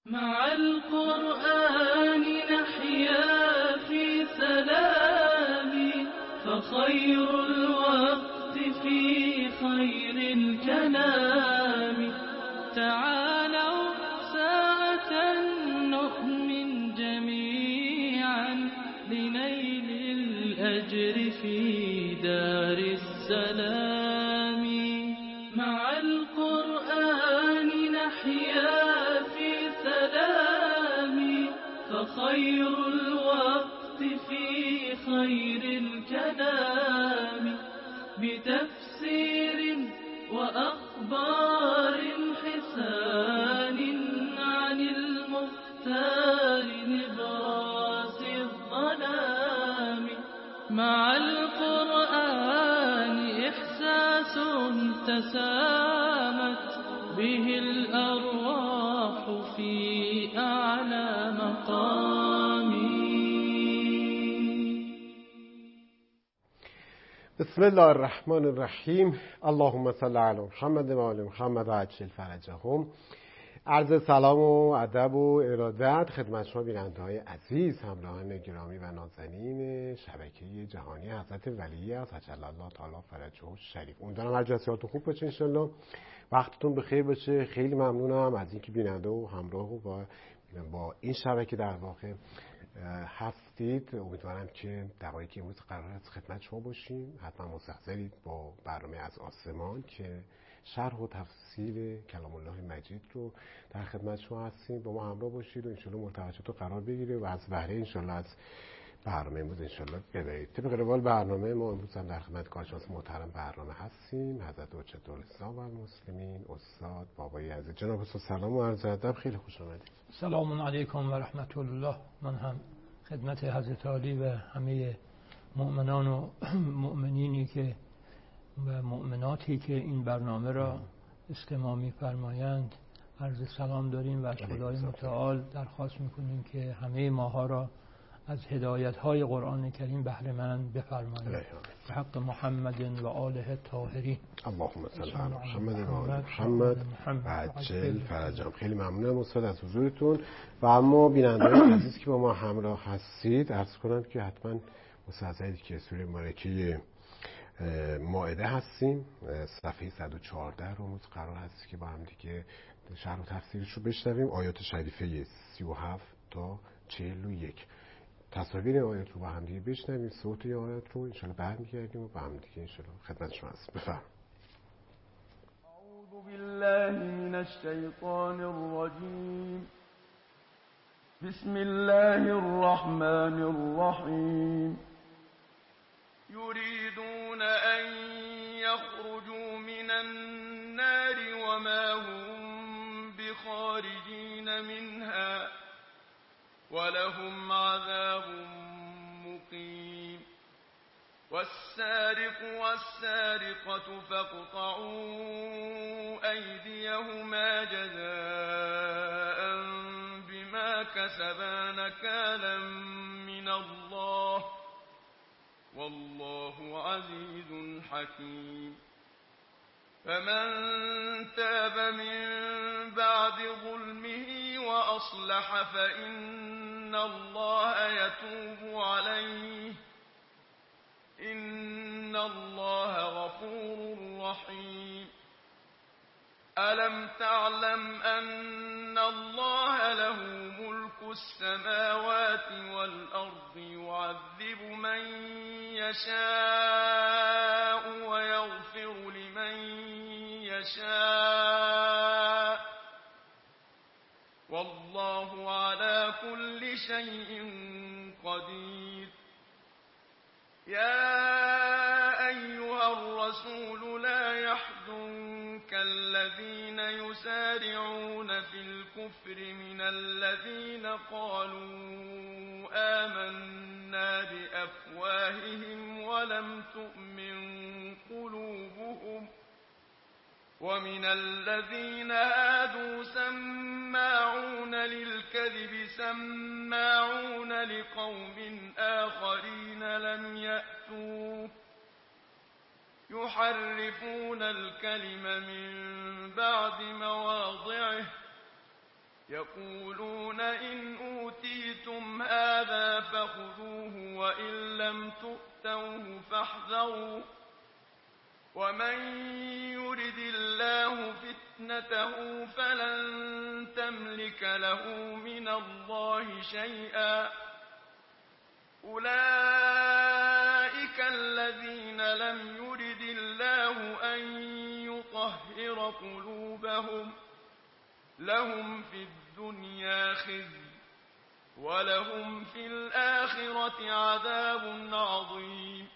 مع القرآن نحيا في سلام، فخير الوقت في خير الكلام. تعالوا ساعة نؤمن جميعا لنيل الأجر في دار السلام. مع القرآن نحيا في سلام، فخير الوقت في خير الكلام. بتفسير وأخبار حسان عن المختار نبراس الظلام. مع القرآن إحساس تسامت به الأرواح في أعلى مقام. بسم الله الرحمن الرحیم. اللهم صل علی محمد و آل محمد و عجل فرجهم. عرض سلام و ادب و ارادت خدمت شما بیننده‌های عزیز، همراهان گرامی و نازنین شبکه جهانی حضرت ولی عجل الله تعالی فرجه الشریف. امیدوارم هر جا خوب باشه، انشالله وقتتون بخیر باشه. خیلی ممنونم از اینکه بیننده و همراه و با این شبکه در واقع هستید. امیدوارم که دقایقی امروز قرار است خدمت شما باشیم. حتما مستحضرید با برنامه از آسمان که شرح و تفسیر کلام الله مجید رو در خدمت شما هستیم. با ما همراه باشید و انشالله مرتبطات رو قرار بگیره و از بهره انشالله از برنامه امروز انشالله ببرید. طبق روال برنامه ما امروز هم در خدمت کارشناس محترم برنامه هستیم، حضرت حجت الاسلام و المسلمین استاد بابایی عزیز. جناب استاد سلام و عرض ادب، خیلی خوش آمدید. سلام علیکم و رحمت الله. من هم خدمت حضرت علی و همه مؤمنان و مؤمنینی که و مؤمناتی که این برنامه را استماع می‌فرمایند عرض سلام داریم و از خدای متعال درخواست می‌کنیم که همه ماها را از هدایت‌های قرآن کریم بهره مند بفرمایید. به حق محمد و آله الطاهرین. اللهم صل علی محمد و آل محمد و عجل فرجهم. خیلی ممنونم استاد از حضورتون. و اما بینندگان عزیز که با ما همراه هستید، عرض کنم که حتما مستحضرید که سوره مبارکه مائده هستیم. صفحه 114 رو قرار هست که با هم دیگه شرح و تفسیرش رو بشنویم. آیات شریفه 37 تا 41. تصاویر آیات رو با هم دیگه بشنویم، صوت آیات رو انشالله برمیگردیم و با هم دیگه انشالله خدمت شما هست. بفرم. اعوذ بالله من الشیطان الرجیم. بسم الله الرحمن الرحیم. يريدون أن يخرجوا من النار وما هم بخارجين منها ولهم عذاب مقيم. والسارق والسارقة فاقطعوا أيديهما جزاء بما كسبا نكالا من الله والله عزيز حكيم. فمن تاب من بعد ظلمه وأصلح فإن الله يتوب عليه إن الله غفور رحيم. ألم تعلم أن الله له ملك السماوات والأرض يعذب من يشاء ويغفر لمن يشاء والله على كل شيء قدير. يا أيها الرسول لا يحزنك الذين يسارعون في الكفر من الذين قالوا آمنا بأفواههم ولم تؤمن قلوبهم ومن الذين هادوا سماعون للكذب سماعون لقوم آخرين لم يأتوك يحرفون الكلم من بعد مواضعه يقولون إن أوتيتم هذا فخذوه وإن لم تؤتوه فاحذروا ومن يرد الله فتنته فلن تملك له من الله شيئا أولئك الذين لم يرد الله أن يطهر قلوبهم لهم في الدنيا خزي ولهم في الآخرة عذاب عظيم.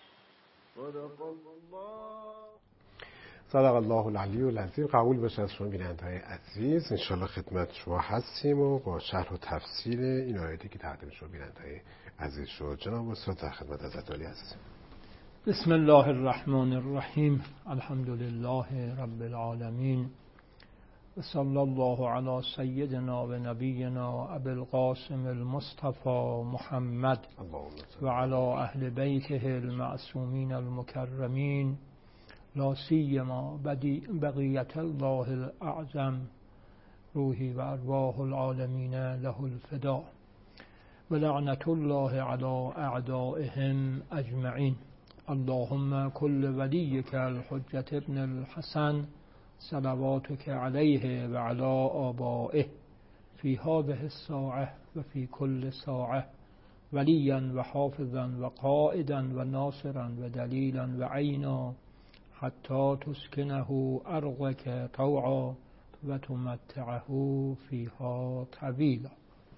صدق الله العلی العظیم. قبول باشه از شما بیننده‌های عزیز. انشالله خدمت شما هستیم و با شرح و تفسیر این آیاتی که تقدیم شما بیننده‌های عزیز شد. جناب استاد در خدمت حضرت عالی هستیم. بسم الله الرحمن الرحیم. الحمد لله رب العالمین و صلی الله علی سیدنا و نبینا ابی القاسم المصطفى محمد و علی اهل بیته المعصومین المکرمین لا سیما بقیت الله الاعظم روحی و ارواح العالمین له الفدا و لعنت الله علی اعدائهم اجمعین. اللهم كل وليك الحجة ابن الحسن صلواتك عليه وعلى آبائه في هذه الساعة وفي كل ساعة وليا وحافظا وقائدا وناصرا ودليلا وعينا حتى تسكنه أرضك طوعا وتمتعه فيها طويلا.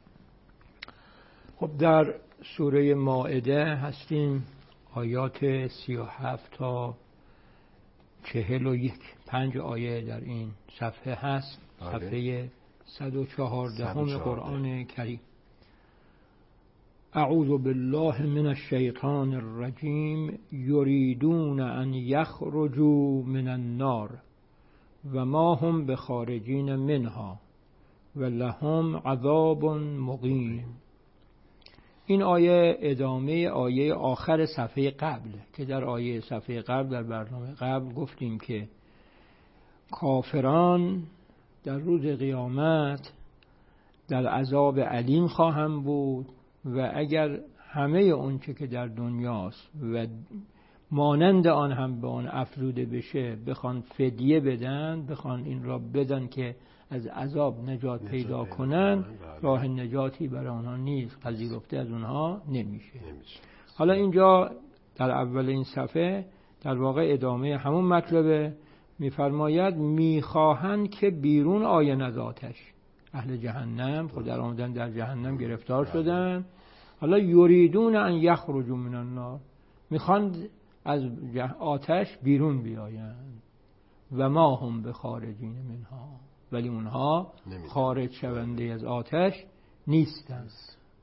خب در سوره مائده هستیم. آیات 37 تا 41 5 آیه در این صفحه هست. صفحه 114 قرآن کریم. اعوذ بالله من الشیطان الرجیم یریدون ان یخرجوا من النار و ما هم بخارجین منها و لهم عذاب مقیم. این آیه ادامه آیه آخر صفحه قبل که در آیه صفحه قبل در برنامه قبل گفتیم که کافران در روز قیامت در عذاب علیم خواهند بود و اگر همه اونچه که در دنیاست و مانند آن هم به آن افزوده بشه بخوان فدیه بدن، بخوان این را بدن که از عذاب نجات پیدا کنن، راه نجاتی برای آنها نیست، پذیرفته از اونها نمیشه. حالا اینجا در اول این صفحه در واقع ادامه همون مطلبه. میفرماید میخواهند که بیرون آیند از آتش. اهل جهنم خود در آمدن در جهنم گرفتار شدن. حالا یریدون ان یخرجوا من النار، میخواند از آتش بیرون بیایند. و ما هم بخارجین منها، ولی اونها خارج شونده از آتش نیستند.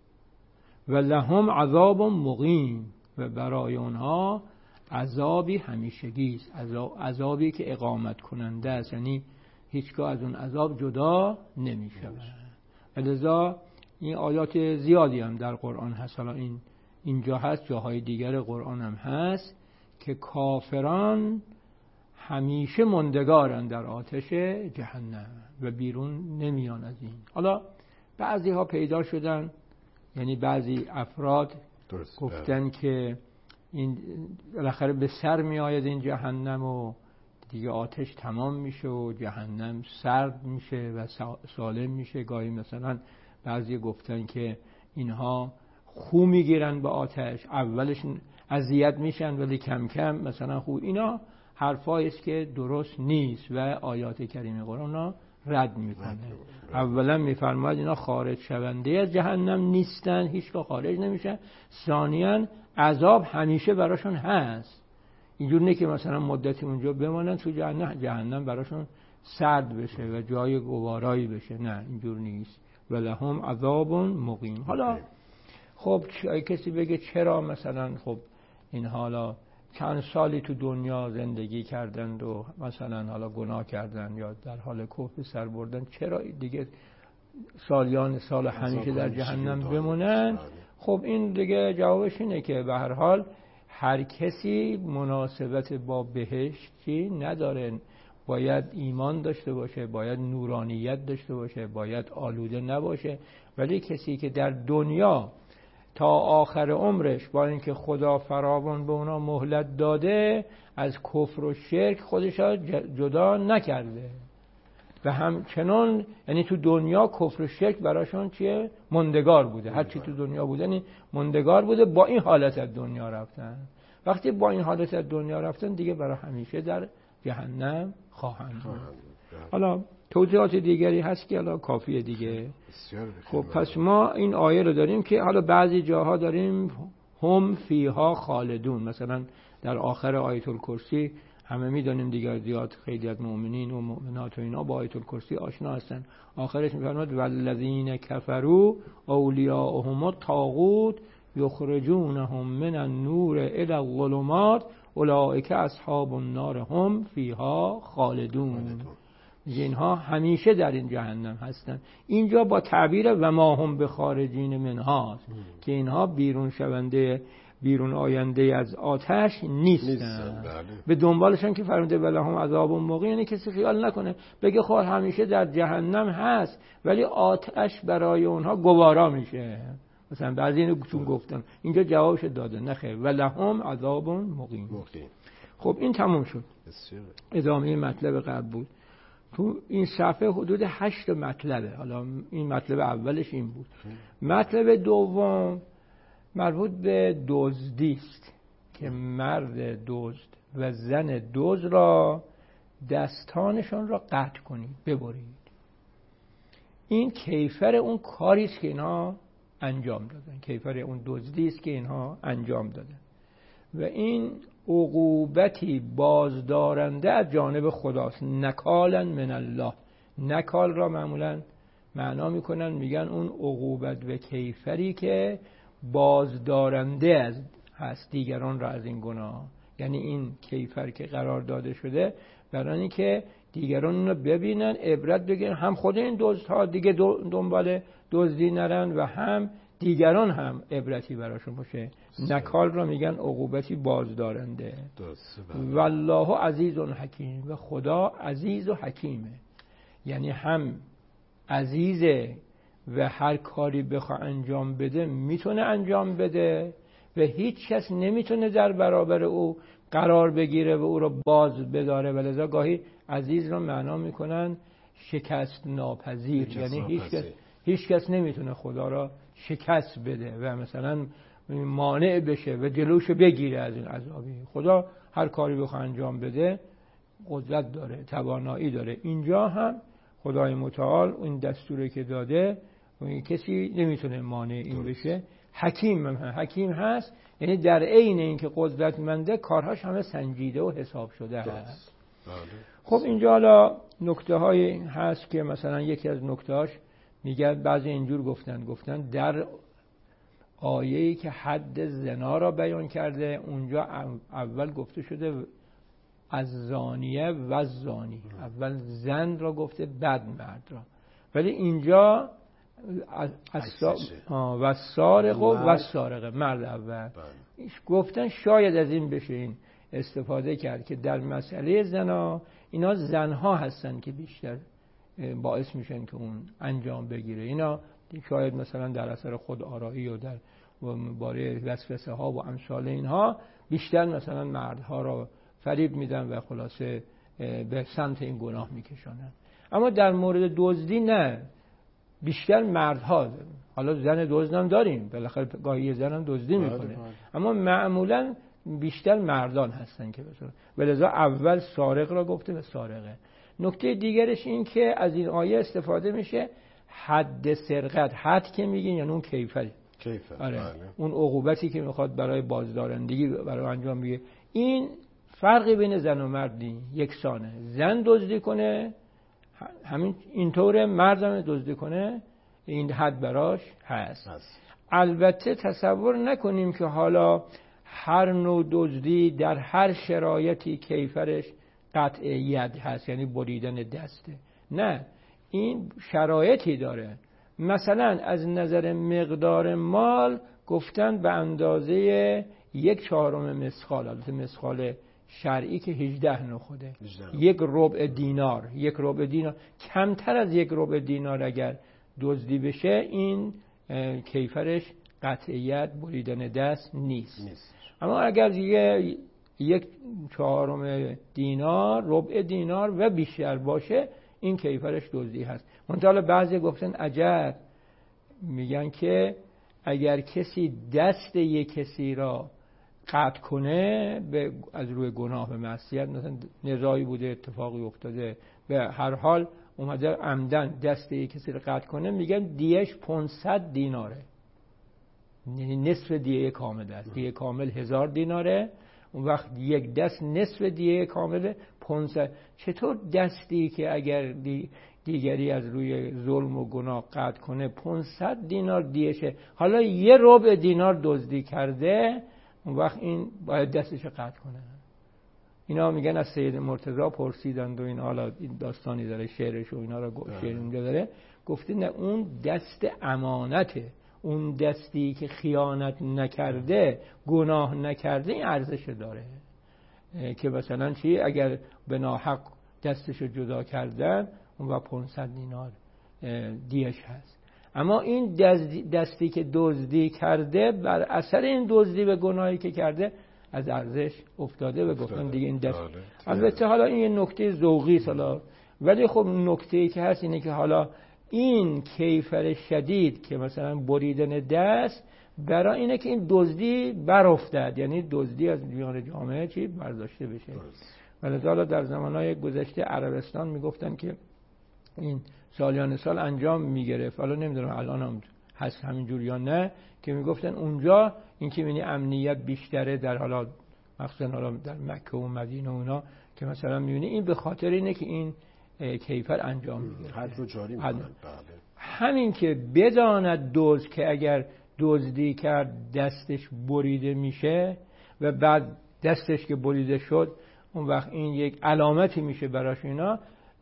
و لهم عذاب مقیم، و برای اونها عذابی همیشگی است، عذابی که اقامت کننده است، یعنی هیچگاه از اون عذاب جدا نمیشوند. لذا این آیات زیادی هم در قرآن هست. حالا اینجا هست، جاهای دیگر قرآن هم هست که کافران همیشه ماندگارن در آتش جهنم و بیرون نمیان از این. حالا بعضی ها پیدا شدن، یعنی بعضی افراد گفتن که این بالاخره به سر می آید این جهنم و دیگه آتش تمام میشه و جهنم سرد میشه و سالم میشه. گاهی مثلا بعضی گفتن که اینها خو میگیرن به آتش، اولش اذیت میشن ولی کم کم مثلا خو. اینا حرفایی است که درست نیست و آیات کریمه قرآن را رد میکنه. اولا میفرماید اینا خارج شونده از جهنم نیستن، هیچگاه خارج نمیشن. ثانیاً عذاب همیشه براشون هست، اینجور نه که مثلا مدتی اونجا بمانن تو جهنم براشون سرد بشه و جای گوارایی بشه، نه اینجور نیست. ولهم عذاب مقیم. حالا خب کسی بگه چرا مثلا خب این حالا چند سالی تو دنیا زندگی کردند و مثلا حالا گناه کردن یا در حال کفر سر بردن، چرا دیگه سالیان سال همیشه در جهنم بمونن؟ خب این دیگه جوابش اینه که به هر حال هر کسی مناسبت با بهشتی نداره. باید ایمان داشته باشه، باید نورانیت داشته باشه، باید آلوده نباشه. ولی کسی که در دنیا تا آخر عمرش با اینکه خدا فراوان به اونا مهلت داده از کفر و شرک خودش را جدا نکرده و همچنان، یعنی تو دنیا کفر و شرک براشون چیه؟ موندگار بوده. هر چی تو دنیا بوده موندگار بوده، با این حالت از دنیا رفتن. وقتی با این حالت از دنیا رفتن دیگه برای همیشه در جهنم خواهند بود. حالا توضیحات دیگری هست که حالا کافیه دیگه. خب پس ما این آیه رو داریم که حالا بعضی جاها داریم هم فیها خالدون، مثلا در آخر آیت الکرسی همه میدونیم دیگه، زیاد خیلی از مؤمنین و مؤمنات و اینا با آیت الکرسی آشنا هستن. آخرش میفرماد والذین کفروا اولیاءهم الطاغوت یخرجونهم من النور الی الظلمات اولئک اصحاب النار هم فیها خالدون. اینها همیشه در این جهنم هستن. اینجا با تعبیر و ما هم بخارجین منها که اینها بیرون آینده از آتش نیستن. به دنبالشان که فرموده ولهم عذاب مقیم، یعنی کسی خیال نکنه بگه خب همیشه در جهنم هست ولی آتش برای اونها گوارا میشه. مثلا بعضی اینو چون گفتم اینجا جوابش داده نخیر ولهم عذاب مقیم. خب این تموم شد. ادامه مطلب قبل بود. تو این صفحه حدود 8 مطلبه. حالا این مطلب اولش این بود. مطلب دوم مربوط به دزدی است که مرد دزد و زن دزد را دستانشان را قطع کنید، ببرید. این کیفر اون کاری است که اینا انجام دادن، کیفر اون دزدی است که اینها انجام دادن و این عقوبتی بازدارنده از جانب خداست. نکالا من الله. نکال را معمولا معنا میکنن، میگن اون عقوبت و کیفری که بازدارنده هست دیگران را از این گناه. یعنی این کیفر که قرار داده شده برای اینکه دیگران اون رو ببینن، عبرت بگیرن، هم خود این دزدها دیگه دنبال دزدی نرن و هم دیگران هم عبرتی براشون باشه. نکال را میگن عقوبتی بازدارنده. والله عزیز حکیم. و خدا عزیز و حکیمه، یعنی هم عزیزه و هر کاری بخواه انجام بده میتونه انجام بده و هیچ کس نمیتونه در برابر او قرار بگیره و او را باز بداره. ولذا گاهی عزیز را معنا میکنن شکست ناپذیر، یعنی هیچ کس نمیتونه خدا را شکست بده و مثلا مانع بشه و جلوش بگیره از این عذابی. خدا هر کاری بخواه انجام بده قدرت داره، توانایی داره. اینجا هم خدای متعال این دستوری که داده و این کسی نمیتونه مانع این بشه. حکیم هست، یعنی در عین اینکه قدرتمنده کارهاش همه سنجیده و حساب شده هست. خب اینجا حالا نکته هایی هست که مثلا یکی از نکته هاش میگه بعضی اینجور گفتن در آیه‌ای که حد زنا را بیان کرده اونجا اول گفته شده از زانیه و زانی، اول زن را گفته بعد مرد را، ولی اینجا و سارق و سارقه مرد اول گفتن. شاید از این بشه این استفاده کرد که در مسئله زنا اینا زنها هستن که بیشتر باعث میشن که اون انجام بگیره. اینا شاید مثلا در اثر خود آرایی و در باره وسوسه ها و امثال اینها بیشتر مثلا مردها را فریب میدن و خلاصه به سمت این گناه میکشانن. اما در مورد دزدی نه، بیشتر مردها. حالا زن دزد هم داریم، بالاخره گاهی زن هم دزدی میکنه، اما معمولا بیشتر مردان هستن که بسیار. ولذا اول سارق را گفته و سارقه. نکته دیگرش این که از این آیه استفاده میشه حد سرقت. حد که میگین یعنی اون کیفری، آره. اون عقوبتی که میخواد برای بازدارندگی برای انجام بگیره. این فرقی بین زن و مرد یکسانه. زن دزدی کنه همین اینطوره، مرد هم دزدی کنه این حد براش هست. البته تصور نکنیم که حالا هر نوع دزدی در هر شرایطی کیفرش قطع ید هست، یعنی بریدن دسته. نه، این شرایطی داره. مثلا از نظر مقدار مال گفتن به اندازه 1/4 مسخال. البته مسخال شرعی که 18 نخوده. یک ربع دینار کمتر از یک ربع دینار اگر دزدی بشه این کیفرش قطعیت بریدن دست نیست. اما اگر یک چهارم دینار، ربع دینار و بیشتر باشه این کیفرش دزدی هست. منتها بعضی گفتن عجب، میگن که اگر کسی دست یک کسی را قطع کنه از روی گناه به معصیت، مثلا نزاعی بوده اتفاقی افتاده به هر حال اومده عمدن دست یک کسی را قطع کنه، میگن دیش 500 دیناره، یعنی نصف دیه کامل است. دیه کامل 1000 دیناره، اون وقت یک دست نصف دیه کامل 500. چطور دستی که اگر دیگری از روی ظلم و گناه قطع کنه 500 دینار دیشه، حالا یه ربع دینار دزدی کرده، اون وقت این باید دستش قطع کنه. اینا میگن از سید مرتضی پرسیدند و این حالا این داستانی داره، شعرش و اینا رو شعر اینجا داره، گفته نه اون دست امانته، اون دستی که خیانت نکرده، گناه نکرده، این ارزش داره. که مثلا چی اگر به ناحق دستشو جدا کردن اون و 500 دینار دیش هست. اما این دستی که دزدی کرده بر اثر این دزدی به گناهی که کرده از ارزش افتاده و گفتن دیگه این دست. البته حالا این یه نکته ذوقی حالا، ولی خب نکته‌ای که هست اینه که حالا این کیفر شدید که مثلا بریدن دست برای اینه که این دزدی برافتد، یعنی دزدی از میان جامعه چی برداشته بشه. ولی حالا در زمانهای گذشته عربستان میگفتن که این سالیان سال انجام میگرفت، حالا نمیدونم الان هم هست همینجور یا نه، که میگفتن اونجا این که میبینی امنیت بیشتره در حالا مخصوصا حالا در مکه و مدینه و اونا، که مثلا میبینی این به خاطر اینه که این کیفر انجام میگیره، حد رو جاری میکنن. همین که بداند دزد که اگر دزدی کرد دستش بریده میشه و بعد دستش که بریده شد اون وقت این یک علامتی میشه براش، اینا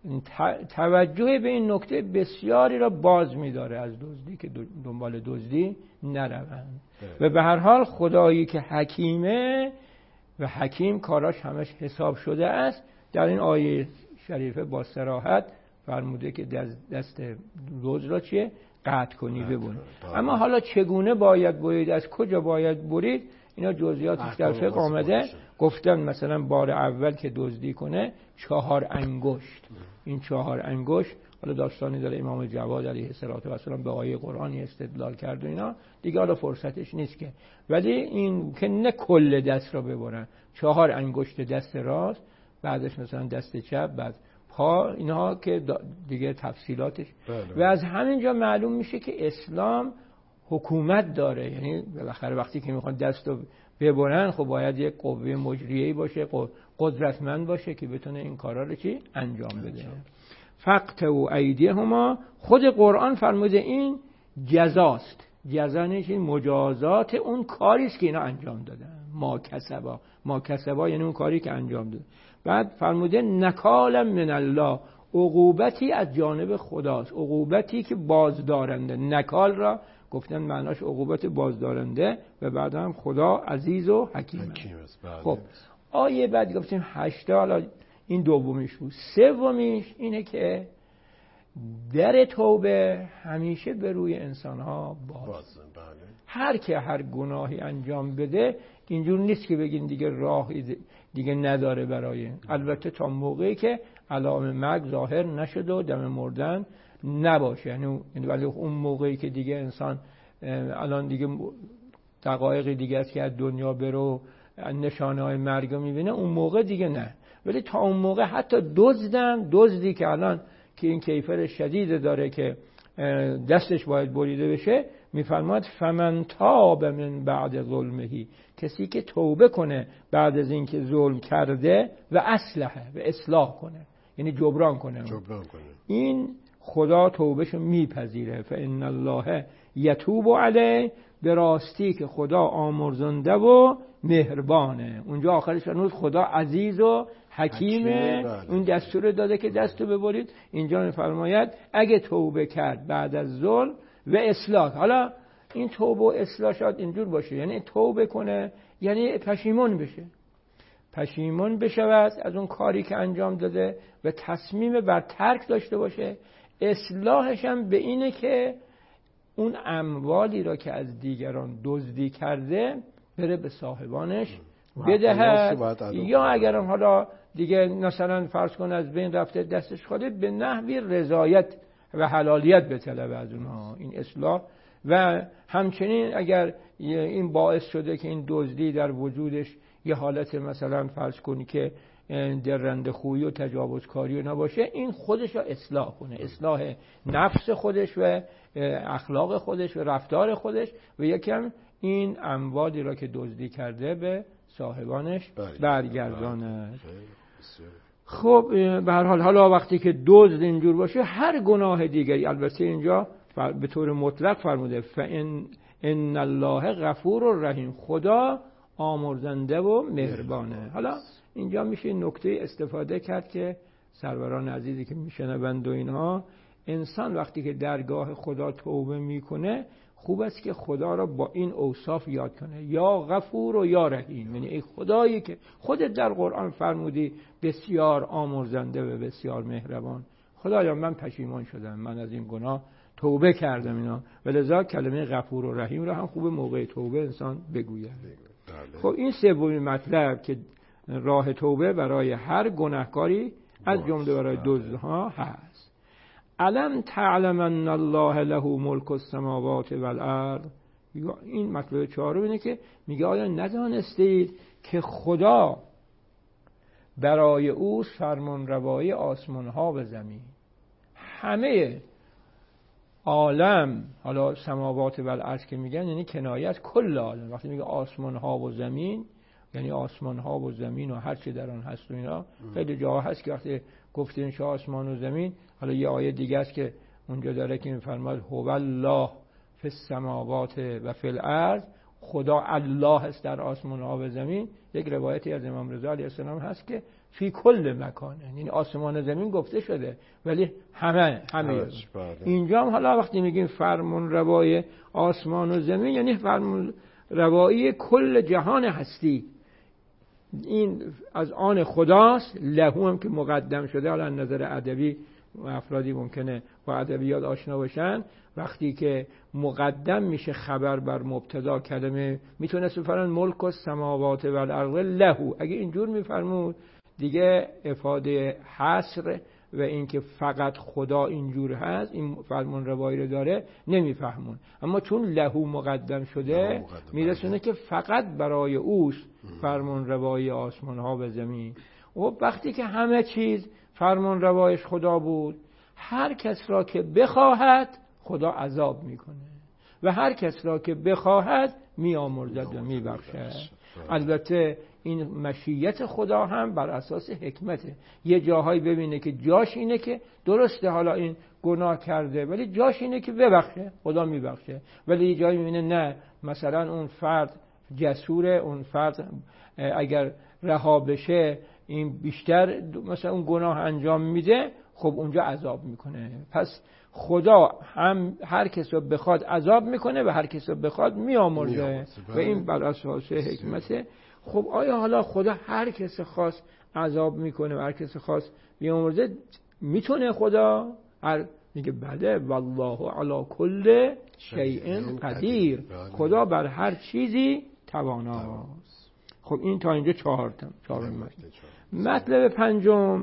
توجه به این نکته بسیاری را باز می‌داره از دزدی که دنبال دزدی نروند. و به هر حال خدایی که حکیمه و حکیم کاراش همش حساب شده است، در این آیه شریفه با صراحت فرموده که دست دزد را چیه؟ قطع کنی ببرید. اما حالا چگونه باید برید، از کجا باید برید، اینا جزئیاتش در فقه آمده. گفتن مثلا بار اول که دزدی کنه 4 انگشت، این 4 انگشت حالا داستانی داره امام جواد علیه السلام به آیه قرآنی استدلال کرد و اینا دیگه حالا فرصتش نیست که، ولی این که نه کل دست را ببرن، 4 انگشت دست راست، بعدش مثلا دست چپ، بعد پا، اینها که دیگه تفصیلاتش. و از همینجا معلوم میشه که اسلام حکومت داره، یعنی بالاخره وقتی که میخوان دستو ببرن خب باید یک قوه مجریه‌ای باشه، قدرتمند باشه که بتونه این کارا رو چی انجام بده. فقطعوا ایدیهما، خود قرآن فرموده این جزاست، جزا این مجازات اون کاری است که اینا انجام دادن. ما کسبا یعنی اون کاری که انجام دادن. بعد فرموده نکالا من الله، عقوبتی از جانب خداست، عقوبتی که بازدارنده. نکال را گفتن معناش عقوبت بازدارنده و بعد هم خدا عزیز و حکیم است. خب آیه بعد گفتیم 8، حالا این دومیش بود. سومیش اینه که در توبه همیشه به روی انسان‌ها باز. هر که هر گناهی انجام بده اینجور نیست که بگین دیگه راهی دیگه نداره برای، البته تا موقعی که علائم مرگ ظاهر نشده و دم مردن نباشه، یعنی ولی اون موقعی که دیگه انسان الان دیگه دقایق دیگه است که از دنیا بره و نشانه‌های مرگ رو می‌بینه، اون موقع دیگه نه. ولی تا اون موقع حتی دزدی که الان که این کیفر شدید داره که دستش باید بریده بشه، میفرماد فمن تاب من بعد ظلمه، کسی که توبه کنه بعد از اینکه ظلم کرده و اصلاح کنه، یعنی جبران کنه. این خدا توبهشو میپذیره. فان الله یتوب علیه، به راستی که خدا آمرزنده و مهربانه. اونجا آخرش هنوز خدا عزیز و حکیمه، اون دستور داده که دستو ببرید. اینجا میفرماید اگه توبه کرد بعد از ظلم و اصلاح، حالا این توبه و اصلاح شاید اینجور باشه، یعنی توبه کنه یعنی پشیمون بشه، پشیمان بشود از اون کاری که انجام داده و تصمیم بر ترک داشته باشه. اصلاحش هم به اینه که اون اموالی را که از دیگران دزدی کرده بره به صاحبانش بدهد، یا اگرم حالا دیگه مثلا فرض کن از بین رفته دستش خالی، به نحوی رضایت و حلالیت بطلبه از اونها. این اصلاح. و همچنین اگر این باعث شده که این دزدی در وجودش یه حالت مثلا فرض کنی که درنده خویی و تجاوزکاری نباشه، این خودش را اصلاح کنه، اصلاح نفس خودش و اخلاق خودش و رفتار خودش، و یکم این اموالی را که دزدی کرده به صاحبانش برگردانه. خب به هر حال حالا وقتی که دزد اینجور باشه، هر گناه دیگری، البته اینجا به طور مطلق فرموده فإن الله غفور و رحیم، خدا آمرزنده و مهربانه. حالا اینجا میشه نکته استفاده کرد که سروران عزیزی که میشنوند و اینها، انسان وقتی که درگاه خدا توبه میکنه، خوب است که خدا را با این اوصاف یاد کنه، یا غفور و یا رحیم. یعنی ای خدایی که خودت در قرآن فرمودی بسیار آمرزنده و بسیار مهربان، خدایا من پشیمان شدم، من از این گناه توبه کردم اینا. ولذا کلمه غفور و رحیم را هم خوب موقع توبه انسان بگوید. خب این سومین مطلب که راه توبه برای هر گناهکاری از جمله برای دزدها هست. الم تعلم ان الله له ملک السماوات والارض. این مطلب چهارم اینه که میگه آیا ندانستید که خدا برای او فرمان روایی آسمان ها و زمین، همه عالم، حالا سماوات والارض که میگن یعنی کنایه از کل عالم. وقتی میگه آسمان ها و زمین یعنی آسمان ها و زمین و هر چه در آن هست و اینا. خیلی جاها هست که وقتی گفتین شاه آسمان و زمین، حالا یه آیه دیگه است که اونجا داره که میفرماد هو الله فی السماوات و فی الارض، خدا الله است در آسمان ها و زمین. یک روایتی از امام رضا علیه السلام هست که فی کل مکان، یعنی آسمان و زمین گفته شده ولی همه. اینجا هم حالا وقتی میگیم فرمان روای آسمان و زمین یعنی فرمان روایی کل جهان هستی، این از آن خداست. لهو هم که مقدم شده، حالا نظر ادبی افرادی ممکنه با ادبیات آشنا باشن، وقتی که مقدم میشه خبر بر مبتدا کلمه، میتونست بفرماید ملک السماوات والارض لهو. اگه اینجور میفرمود دیگه افاده حصر و اینکه فقط خدا اینجور هست، این فرمان روایی رو داره، نمیفهمون. اما چون لهو مقدم شده میرسونه که فقط برای اوست فرمان روایی آسمان ها و زمین. و وقتی که همه چیز فرمان روایش خدا بود، هر کس را که بخواهد خدا عذاب میکنه و هر کس را که بخواهد میآمرزد و میبخشد. البته این مشیت خدا هم بر اساس حکمته. یه جاهایی ببینه که جاش اینه که درسته حالا این گناه کرده ولی جاش اینه که ببخشه، خدا میبخشه. ولی یه جایی میبینه نه، مثلا اون فرد جسوره، اون فرد اگر رها بشه این بیشتر مثلا اون گناه انجام میده، خب اونجا عذاب میکنه. پس خدا هم هر کس رو بخواد عذاب میکنه و هر کس رو بخواد میامرزه و این بر اساس حکمته. خب آیا حالا خدا هر کس خاص عذاب میکنه و هر کس خاص میامرزه؟ میتونه خدا؟ میگه بله، والله علی کل شیء قدیر، خدا بر هر چیزی تواناست. خب این تا اینجا چهارم مطلب پنجم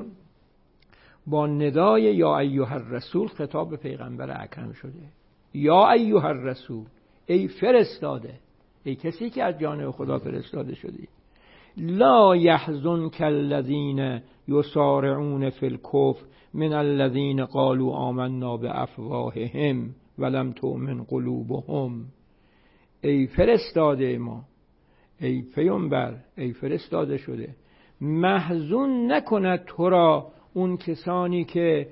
با ندای یا ایها الرسول خطاب به پیغمبر اکرم شده. یا ایها الرسول، ای فرستاده، ای کسی که از جانب خدا فرستاده شدی. لا یحزنک الذین یسارعون فی الکفر من الذین قالوا آمنا بافواههم ولم تؤمن قلوبهم. ای فرستاده ما، ای پیامبر، ای فرستاده شده، محزون نکند تو را اون کسانی که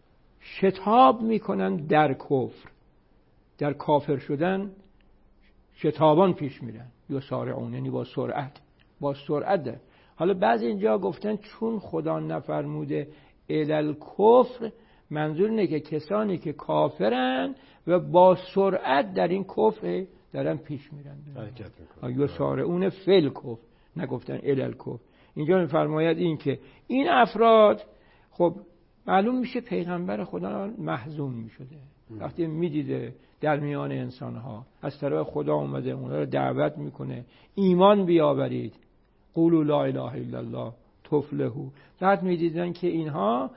شتاب میکنن در کفر، در کافر شدن شتابان پیش میرن. یسارعون یعنی با سرعت ده. حالا بعضی اینجا گفتن چون خدا نفرموده الال کفر، منظور اینه که کسانی که کافرن و با سرعت در این کفر دارن پیش میرن، یسارعون فی الکفر، نگفتن الال کفر. اینجا می‌فرماید این که این افراد خب معلوم میشه پیغمبر خدا محزون میشده وقتی میدیده در میان انسانها از طرف خدا اومده اونها رو دعوت میکنه ایمان بیاورید قولوا لا اله الا الله تفلحوا. بعد میدیدن که اینها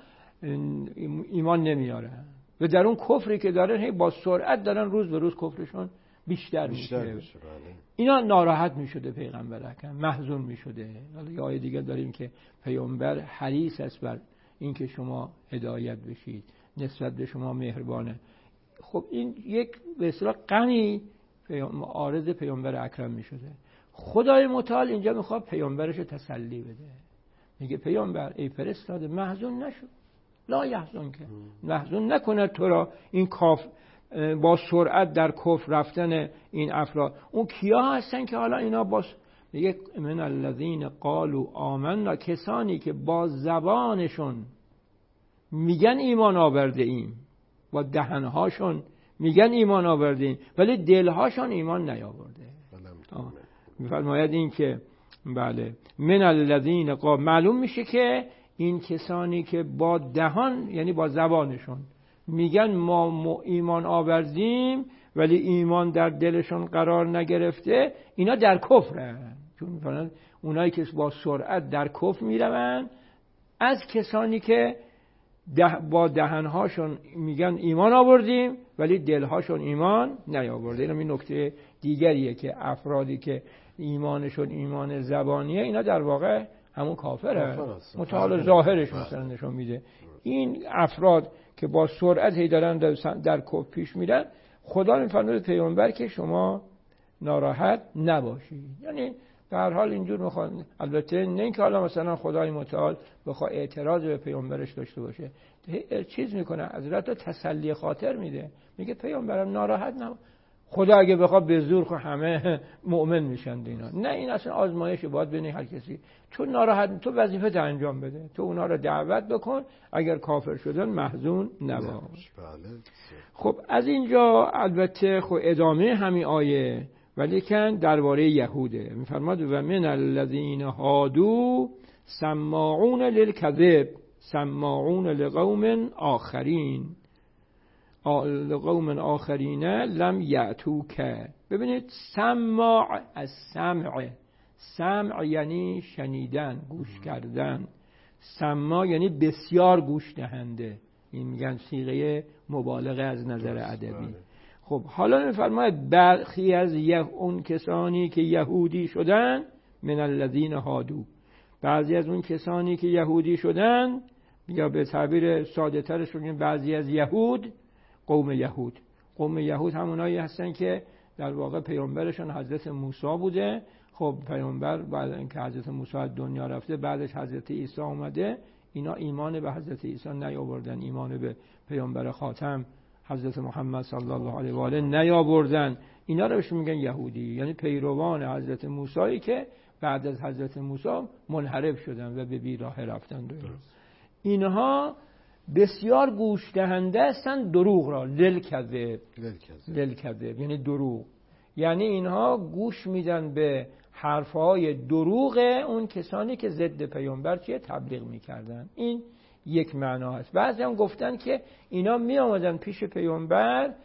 ایمان نمیارن و در اون کفری که دارن با سرعت دارن روز به روز کفرشون بیشتر میشه. اینا ناراحت میشده پیغمبر اکرم محزون میشده. یه آیه دیگه داریم که پیامبر حریص است بر اینکه شما هدایت بشید، نسبت به شما مهربانه. خب این یک به اصطلاح غمی عارض پیامبر اکرم میشده. خدای متعال اینجا میخواد پیامبرش رو تسلی بده، میگه پیامبر ای فرستاده محزون نشو، لا یحزن که محزون نکنه تو را این با سرعت در کفر رفتن این افراد. اون کیا هستن که حالا اینا میگه من الذین قالوا آمنا، کسانی که با زبانشون میگن ایمان آورده ایم، با دهنهاشون میگن ایمان آورده ایم ولی دلهاشون ایمان نیاورده. میفرماید این که بله من الذین قالوا، معلوم میشه که این کسانی که با دهان یعنی با زبانشون میگن ما ایمان آوردیم ولی ایمان در دلشون قرار نگرفته، اینا در کفرن. چون میفرماید اونایی که با سرعت در کفر میروند از کسانی که با دهنهاشون میگن ایمان آوردیم ولی دلهاشون ایمان نیاورده. این نکته دیگریه که افرادی که ایمانشون ایمان زبانیه اینا در واقع همون کافره، متعال ظاهرش مثلا نشون میده. این افراد که با سرعت دارن در کفر پیش میرن، خدا میفرماید پیامبر که شما ناراحت نباشید. یعنی به هر حال اینجور میخواد، البته نه اینکه حالا مثلا خدای متعال بخواد اعتراض به پیامبرش داشته باشه، چیز میکنه حضرت تسلی خاطر میده، میگه پیامبرم ناراحت نباش. خدا اگه بخواد به زور خود همه مؤمن میشن اینا، نه این اصلا آزمایشه، باید بین هر کسی تو ناراحت تو وظیفت انجام بده، تو اونا رو دعوت بکن، اگر کافر شدن محزون نباش. خب از اینجا البته خب ادامه همین آیه ولیکن درباره یهوده میفرماد و من الذین هادو سماعون للکذب سماعون لقوم آخرین لم یأتوک. ببینید سماع از سمع یعنی شنیدن، گوش کردن. سماع یعنی بسیار گوش دهنده، این میگن صیغه مبالغه از نظر ادبی. خب حالا میفرماید برخی از اون کسانی که یهودی شدن، من الذین هادو، بعضی از اون کسانی که یهودی شدن، یا به تعبیر ساده ترش بگیم بعضی از یهود، قوم یهود همونایی هستن که در واقع پیامبرشون حضرت موسی بوده. خب پیامبر بعد اینکه حضرت موسی از دنیا رفته، بعدش حضرت عیسی اومده، اینا ایمان به حضرت عیسی نیاوردن، ایمان به پیامبر خاتم حضرت محمد صلی الله علیه و آله نیاوردن. اینا رو بهش میگن یهودی، یعنی پیروان حضرت موسی که بعد از حضرت موسی منحرف شدن و به بیراه رفتن. اینها بسیار گوش دهنده هستند دروغ را، للکذب یعنی دروغ، یعنی اینها گوش میدن به حرفهای دروغ اون کسانی که ضد پیامبر چیه تبلیغ میکردن. این یک معنا هست. بعضی هم گفتن که اینا می آمدن پیش پیامبر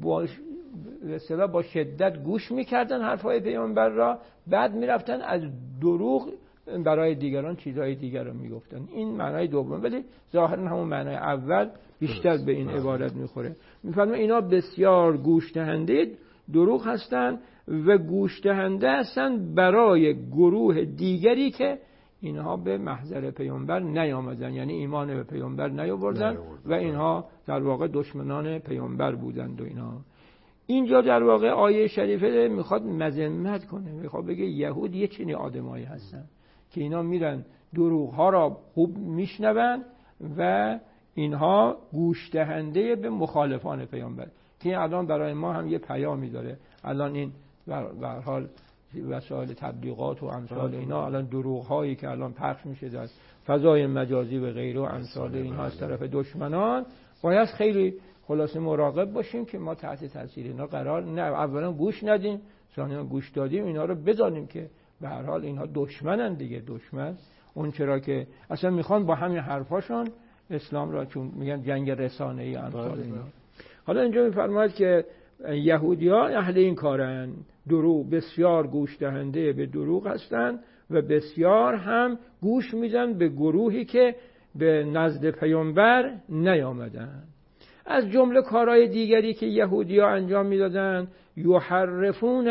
با شدت گوش میکردن حرفهای پیامبر را، بعد میرفتن از دروغ برای دیگران چیزهای دیگر رو میگفتن. این معنای دوم، ولی ظاهرا همون معنای اول بیشتر به این عبارت میخوره. میفرمایند اینا بسیار گوش دهنده دروغ هستن و گوش دهنده هستن برای گروه دیگری که اینها به محضر پیامبر نیامدن، یعنی ایمان به پیامبر نیاوردن و اینها در واقع دشمنان پیامبر بودند. و اینا اینجا در واقع آیه شریفه میخواد مذمت کنه، میخواد بگه یهود یه چنین آدمایی هستن که اینا میرن دروغ ها را خوب میشنون و اینها گوش دهنده به مخالفان پیامبر، که الان برای ما هم یه پیامی داره. الان این به هر حال وسایل تبلیغات و امثال اینا، الان دروغ هایی که الان پخش میشه در فضای مجازی و غیره و امثال اینها از طرف دشمنان، باید خیلی خلاصه مراقب باشیم که ما تحت تاثیر اینا قرار نه اولا گوش ندیم، ثانیا گوش دادیم اینا رو بدانیم که به هر حال اینها دشمنن دیگه. دشمن اون چرا که اصلا میخوان با همین حرفاشون اسلام را، چون میگن جنگ رسانه‌ای امثال اینا. حالا اینجا میفرماید که یهودی‌ها اهل این کارن، دروغ، بسیار گوش دهنده به دروغ هستند و بسیار هم گوش میدن به گروهی که به نزد پیامبر نیامدن. از جمله کارهای دیگری که یهودی‌ها انجام میدادن، یحرفون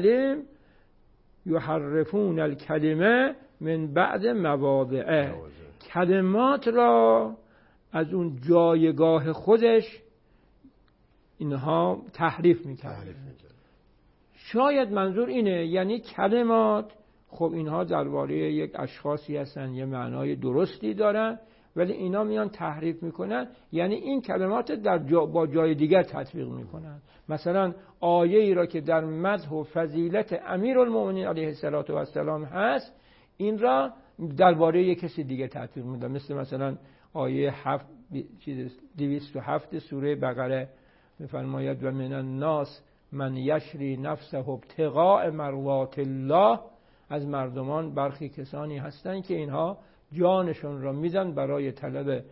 الکلمه من بعد مواضعه، کلمات را از اون جایگاه خودش اینها تحریف میکردن. شاید منظور اینه، یعنی کلمات خب اینها درباره یک اشخاصی هستن، یه معنای درستی دارن، ولی اینا میان تحریف میکنن، یعنی این کلمات با جای دیگر تطبیق میکنن. مثلا آیه ای را که در مدح و فضیلت امیرالمومنین علیه السلام هست، این را درباره یک کسی دیگه تطبیق میدن. مثلا آیه 207 سوره بقره میفرماید و من الناس من یشری نفسه ابتغاء مرضات الله، از مردمان برخی کسانی هستند که اینها جانشون را میدن برای طلب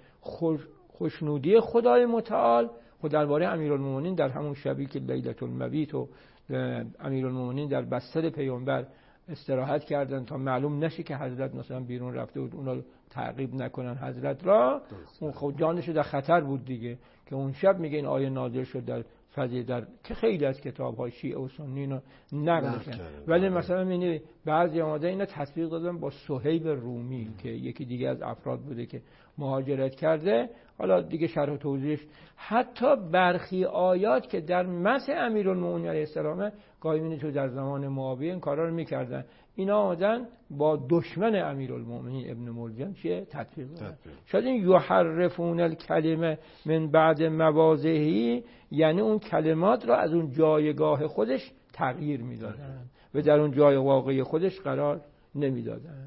خوشنودی خدای متعال. خود درباره امیرالمومنین در همون شبی که لیلة المبیت و امیرالمومنین در بستر پیامبر استراحت کردن تا معلوم نشه که حضرت مثلا بیرون رفته بود، اونا تعقیب نکنن حضرت را، اون خود جانش در خطر بود دیگه. که اون شب میگه این آیه نازل شد در فضیلت، در که خیلی از کتاب‌های شیعه و سنی اینو نقل کردن، ولی مثلا می‌بینی بعضی آماده اینا تطبیق دادن با صهیب رومی که یکی دیگه از افراد بوده که مهاجرت کرده. حالا دیگه شرح و توضیحش، حتی برخی آیات که در متن امیرالمومنین علیه السلام گاهی می‌بینی تو در زمان معاویه این کارا رو می‌کردن، اینا آمدن با دشمن امیرالمومنین ابن ملجم چیه تطبیق دادن. شاید این یحرفون الکلمه من بعد مواضعه، یعنی اون کلمات را از اون جایگاه خودش تغییر میدادن و در اون جای واقعی خودش قرار نمیدادن.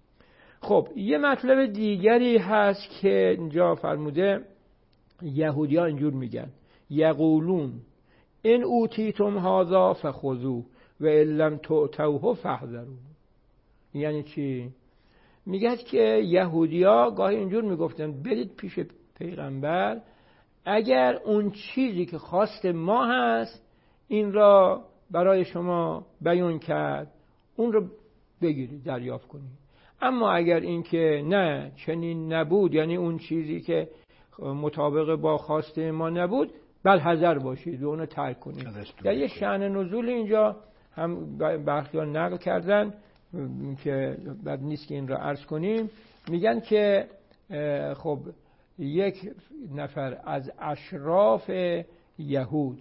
خب یه مطلب دیگری هست که اینجا فرموده یهودی‌ها اینجور میگن، یقولون ان اوتیتم هذا فخذوه و ان لم تؤتوه فاحذروا. یعنی چی؟ میگه که یهودی‌ها گاهی اینجور میگفتن برید پیش پیغمبر، اگر اون چیزی که خواست ما هست این را برای شما بیان کرد، اون رو بگیرید دریافت کنید. اما اگر این که نه چنین نبود، یعنی اون چیزی که مطابق با خواست ما نبود، بل حذر باشید و اونو ترک کنید. در یه شأن نزول اینجا هم برخیان نقل کردن که بد نیست که این را عرض کنیم. میگن که خب یک نفر از اشراف یهود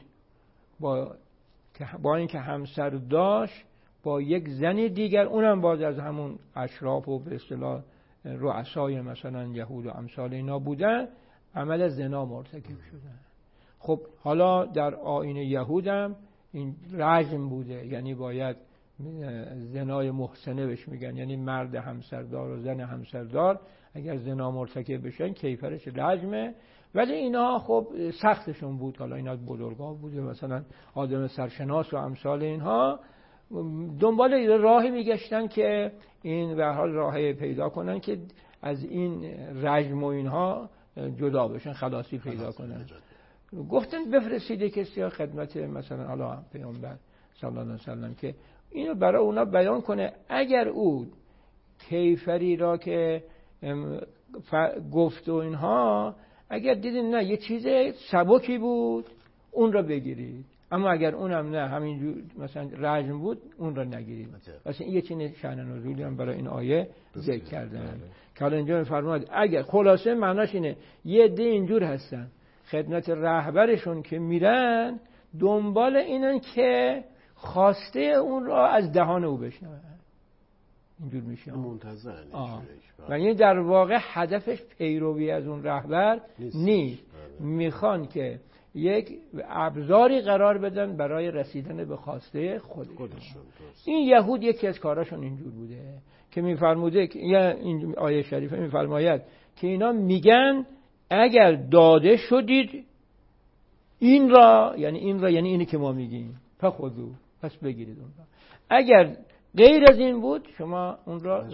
با اینکه همسر داشت با یک زنی دیگر، اونم باز از همون اشراف و به اصطلاح رؤسای مثلا یهود و امثال اینا بودن، عمل زنا مرتکب شدن. خب حالا در آیین یهودم این رجم بوده، یعنی باید زنای محسنه بهش میگن، یعنی مرد همسردار و زن همسردار اگر زنا مرتکب بشن کیفرش رجمه. ولی اینا خب سختشون بود، حالا اینا بزرگا بوده مثلا آدم سرشناس و امثال اینها، دنبال راهی میگشتن که این به حال راهی پیدا کنن که از این رجم و اینها جدا بشن، خلاصی پیدا کنن. گفتن بفرستید کسی خدمت مثلا حالا پیامبر صلی الله علیه وسلم که اینو برای اونا بیان کنه، اگر او کیفری را که گفت و اینها اگر دیدین نه یه چیز سبکی بود اون را بگیرید، اما اگر اونم نه همینجور مثلا رجم بود اون را نگیرید. مثلا این یه چیز شأن نزولی هم برای این آیه ذکر کردن که حالا اینجا می‌فرماید اگر خلاصه معناش اینه یه عده اینجور هستن خدمت رهبرشون که میرن دنبال اینن که خواسته اون را از دهان او بشنون، اینجور میشه منتظرن. و این در واقع هدفش پیروی از اون رهبر نیست. میخوان که یک ابزاری قرار بدن برای رسیدن به خواسته خودشون. این یهود یکی از کاراشون اینجور بوده که میفرموده که این آیه شریفه میفرماید که اینا میگن اگر داده شدید این را، یعنی اینی که ما میگیم، فخذو، پس بگیرید اون را. اگر غیر از این بود شما اون را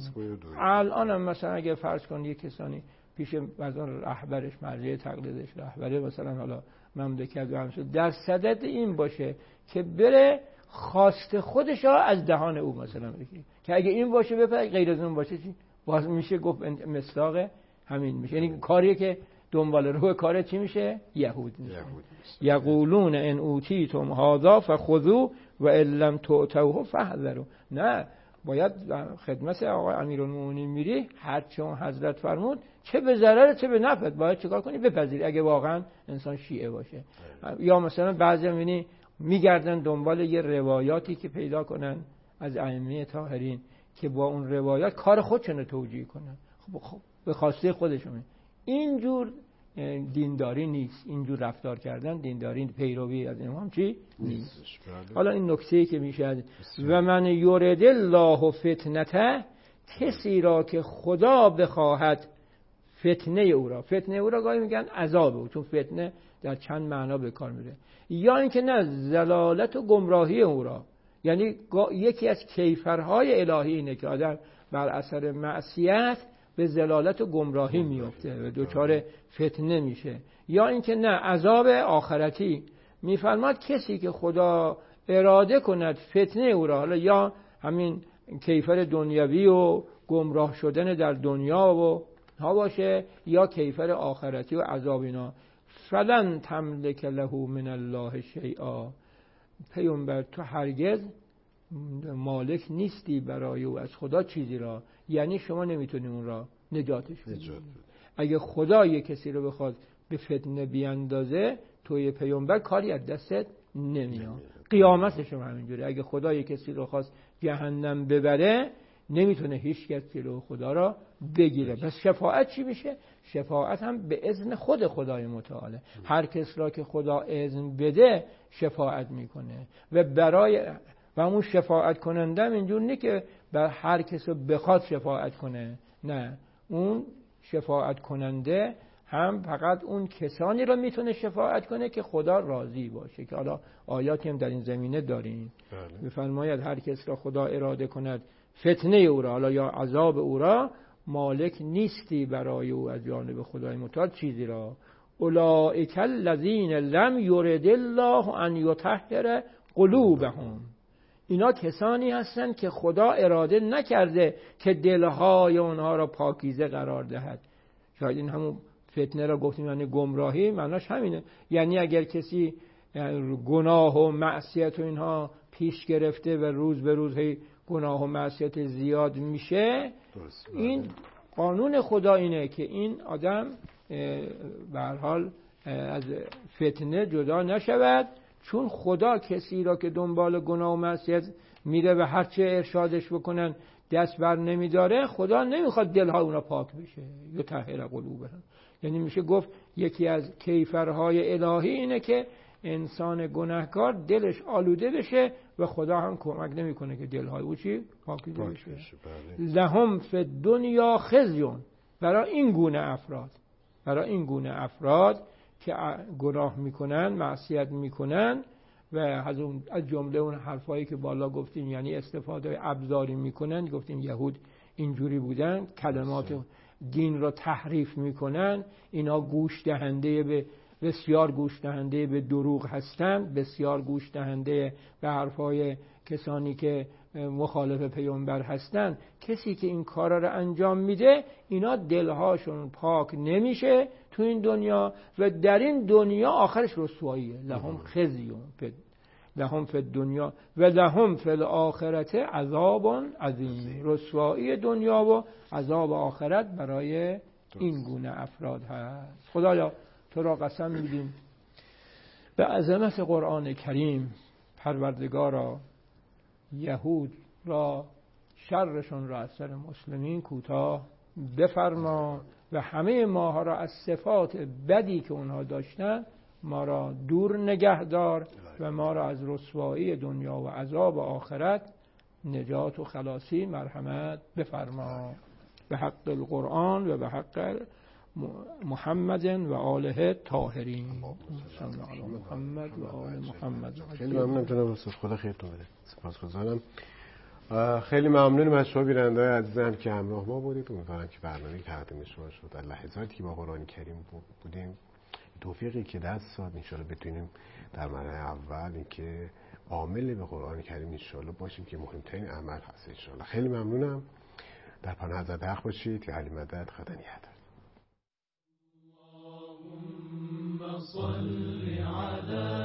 الان هم مثلا اگه فرض کنید یک کسانی پیش مثلا رهبرش مرجع تقلیدش رهبره مثلا حالا مملکت و همسو در صدد این باشه که بره خواست خودش را از دهان او مثلا بگی که اگه این باشه بپره غیر از اون باشه چی باز میشه گفت مصداق همین میشه. یعنی کاری که دنبال روح کار چی میشه؟ یهود میشه. یقولون ان اوتیتم هذا فخذوا و ان لم تؤتوه فاحذروا. نه باید خدمت آقای امیرالمومنین میری هر چون حضرت فرمود چه به ضرر چه به نفعت باید چیکار کنی بپذیری اگه واقعا انسان شیعه باشه. یا مثلا بعضی میبینی میگردن دنبال یه روایاتی که پیدا کنن از ائمه طاهرین که با اون روایات کار خودشون توجیه کنن. خب به خواسته خودشون. اینجور دینداری نیست. اینجور رفتار کردن دینداری پیروی از امام چی نیست. حالا این نکته‌ای که میشه و من یرید الله فتنته کسی را که خدا بخواهد فتنه او را، فتنه او را گاهی میگن عذاب او، چون فتنه در چند معنا به کار میره. یا اینکه نه ضلالت و گمراهی او را، یعنی یکی از کیفرهای الهی اینه که آدم بر اثر معصیت به ضلالت و گمراهی میفته و دچار فتنه میشه. یا اینکه نه عذاب آخرتی. میفرماد کسی که خدا اراده کند فتنه او را، حالا یا همین کیفر دنیوی و گمراه شدن در دنیا و ها باشه یا کیفر آخرتی و عذاب اینا، فلن تملک له من الله شیئا. پیامبر تو هرگز مالک نیستی برای او از خدا چیزی را، یعنی شما نمیتونی اون را نجاتش بدی. اگه خدا یک کسی رو بخواد به فتنه بیاندازه توی پیامبر کاری از دستت نمیاد. قیامتش هم همینجوره. اگه خدا یک کسی رو خواست جهنم ببره نمیتونه هیچ کسی رو خدا را بگیره. پس شفاعت چی میشه؟ شفاعت هم به اذن خود خدای متعاله. هر کس را که خدا اذن بده شفاعت میکنه و برای و اون شفاعت کننده هم اینجور نه که بر هر کس رو بخواد شفاعت کنه. نه، اون شفاعت کننده هم فقط اون کسانی رو میتونه شفاعت کنه که خدا راضی باشه، که حالا آیاتی هم در این زمینه داریم. میفرماید هر کس را خدا اراده کند فتنه او را، حالا یا عذاب او را، مالک نیستی برای او از جانب خدای متعال چیزی را. اولئک الذین لم یرد الله ان یطهر قلوبهم. اینا کسانی هستن که خدا اراده نکرده که دلهای اونها را پاکیزه قرار دهد. شاید این همون فتنه را گفتیم یعنی گمراهی، معناش همینه. یعنی اگر کسی گناه و معصیت و اینها پیش گرفته و روز به روز گناه و معصیت زیاد میشه، این قانون خدا اینه که این آدم به هر حال از فتنه جدا نشود، چون خدا کسی را که دنبال گناه و معصیت میره و هرچه ارشادش بکنن دست بر نمیداره، خدا نمیخواد دلها اونا پاک بشه. یطهر قلوبهم، یعنی میشه گفت یکی از کیفرهای الهی اینه که انسان گناهکار دلش آلوده بشه و خدا هم کمک نمیکنه که دلهای او چی پاکیزه بشه. لهم فی الدنیا خزی. برای این گونه افراد که گناه میکنن، معصیت میکنن و از جمله اون حرفایی که بالا گفتیم، یعنی استفاده ابزاری میکنن، گفتیم یهود اینجوری بودن، کلمات دین را تحریف میکنن، اینا بسیار گوش دهنده به دروغ هستند، بسیار گوش دهنده به حرفای کسانی که مخالف پیامبر هستند. کسی که این کارا رو انجام میده اینا دلهاشون پاک نمیشه تو این دنیا و در این دنیا آخرش رسواییه. لهم خزیون لهم فی الدنیا و لهم فی الاخرة عذاب عظیم. رسوایی دنیا و عذاب آخرت برای این گونه افراد هست. خدایا تو را قسم میدیم به عظمت قرآن کریم، پروردگارا یهود را شرشون را از سر مسلمین کوتاه بفرما و همه ماها را از صفات بدی که اونها داشتن ما را دور نگهدار و ما را از رسوایی دنیا و عذاب آخرت نجات و خلاصی مرحمت بفرما. به حق القرآن و به حق محمد و آله طاهرین. صلی علی محمد و آل محمد. خیلی ممنون جناب استاد، خدا خیرتون بده. سپاسگزارم. خیلی ممنونم از شما بیننده‌های عزیزم که همراه ما بودید. امیدوارم که برنامه‌ای تقدیم شما شد در لحظاتی که با قرآن کریم بودیم توفیقی که دست داد ان شاءالله بتونیم در مرحله اول اینکه عامل به قرآن کریم ان شاءالله باشیم که مهمترین عمل هست ان شاءالله. خیلی ممنونم. در پناه حضرت حق باشید. یا علی مدد خدا نگهدار. اللهم صل على